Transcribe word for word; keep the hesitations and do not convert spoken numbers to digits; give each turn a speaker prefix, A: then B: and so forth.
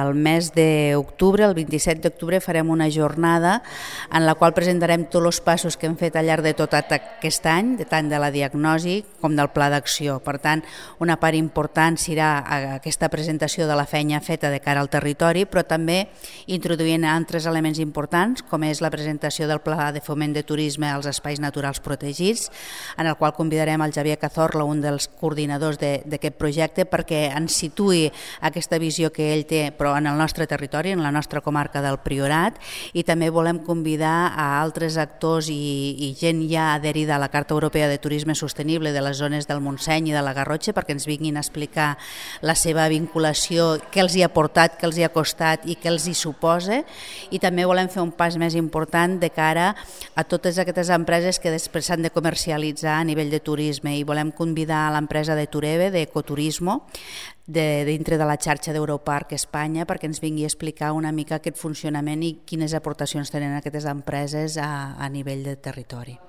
A: el mes d'octubre, el vint-i-set d'octubre, farem una jornada en la qual presentarem tots els passos que hem fet al llarg de tot aquest any, tant de la diagnosi com del pla d'acció. Per tant, una part important serà aquesta presentació de la feina feta de cara al territori, però també introduint altres elements importants, com és la presentació del Pla de Foment de Turisme als Espais Naturals Protegits, en el qual convidarem el Xavier Cazorla, un dels coordinadors d'aquest projecte, perquè ens situï aquesta visió que ell té, però en el nostre territori, en la nostra comarca del Priorat, i també volem convidar a altres actors i, i gent ja adherida a la Carta Europea de Turisme Sostenible de les zones del Montseny i de la Garrotxa, perquè ens vinguin a explicar la seva vinculació, què els hi ha portat, què els hi ha costat i què els hi suposa, i també volem fer un pas més important de cara a totes aquestes empreses que després s'han de comercialitzar a nivell de turisme, i volem convidar a l'empresa de Tureve, d'Ecoturismo, de dintre de la xarxa d'Europarc Espanya, perquè ens vingui a explicar una mica aquest funcionament i quines aportacions tenen aquestes empreses a, a nivell de territori.